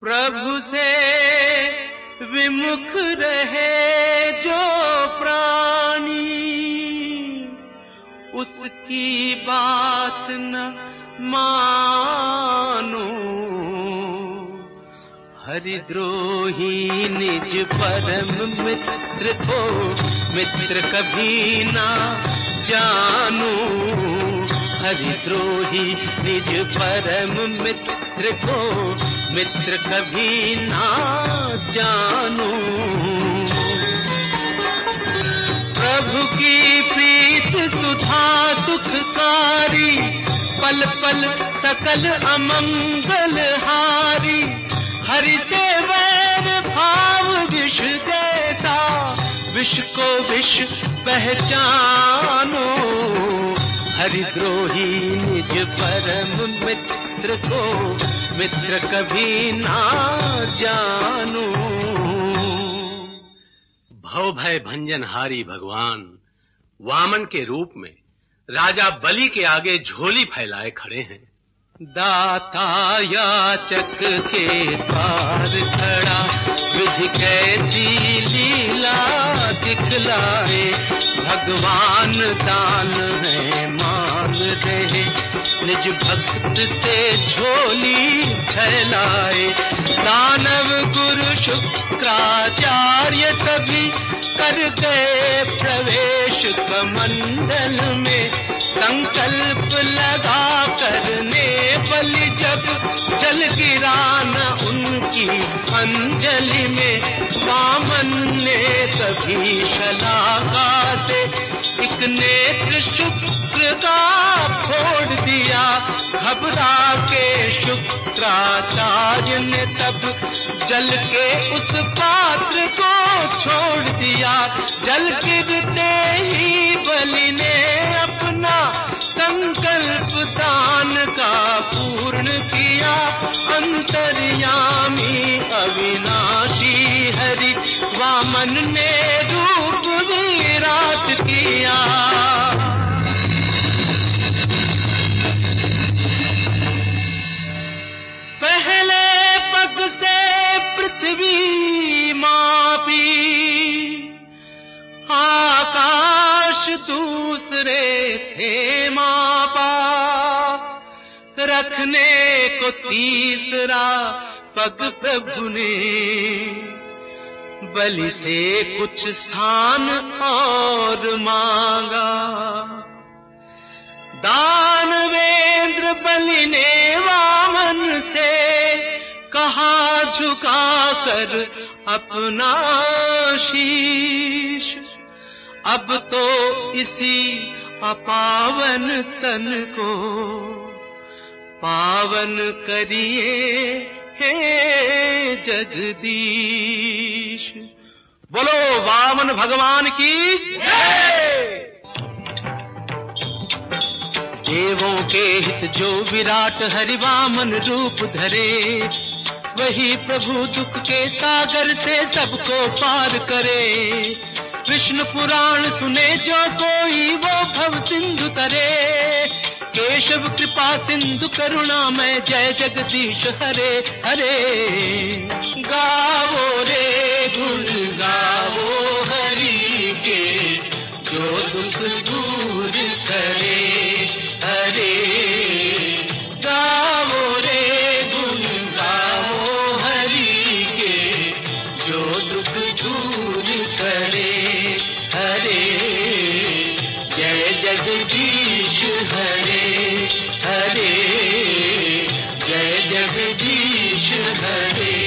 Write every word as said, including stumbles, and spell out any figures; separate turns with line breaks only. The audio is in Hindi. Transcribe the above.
प्रभु से विमुख रहे जो प्राणी, उसकी बात न मानो। हरिद्रोही निज परम मित्र को मित्र कभी ना जानो। हरिद्रोही निज परम मित्र को मित्र कभी ना जानो। प्रभु की प्रीत सुधा सुखकारी, पल पल सकल अमंगल हारी। हरि से वैर भाव विष जैसा, विष को विष पहचानो। हरिद्रोही निज परम मित्र को मित्र कभी ना जानो।
भव भय भंजनहारी भगवान वामन के रूप में राजा बलि के आगे झोली फैलाए खड़े हैं।
दाता याचक के द्वार खड़ा, विधि कैसी लीला दिखलाए। भगवान दान है मांग रहे, निज भक्त से झोली फैलाए। दानव गुरु शुक्राचार्य तभी कर गए प्रवेश कमंडल में। संकल्प लगा करने बलि जब जल गिरा न उनकी अंजलि में। वामन ने कभी शलाका से एक नेत्र शुक्र का फोड़ दिया। घबरा के शुक्राचार्य ने तब जल के उस पात्र को छोड़ दिया। जल गिरते ही बलि ने अपना संकल्प दान का पूर्ण किया। अंतर्यामी अविनाशी हरि वामन ने रूप विराट किया। पहले पग से पृथ्वी मापी, आकाश दूसरे से मापा। रखने को तीसरा पग प्रभु ने बलि से कुछ स्थान और मांगा। दानवेंद्र बलि ने वामन से कहा झुका कर अपना शीश। अब तो इसी अपावन तन को पावन करिए हे जगदीश।
बोलो वामन भगवान की जय।
देवों के हित जो विराट हरि वामन रूप धरे, वही प्रभु दुख के सागर से सबको पार करे। विष्णु पुराण सुने जो कोई वो भव सिंधु तरे। केशव कृपा सिंधु करुणा में जय जगदीश हरे हरे। गाओ रे गुण गाओ हरि के, जो दुख दूर करे हरे। गाओ रे गुण गाओ हरि के, जो दुख दूर करे हरे। जय जगदीश हरे हरे, जय जगदीश हरे।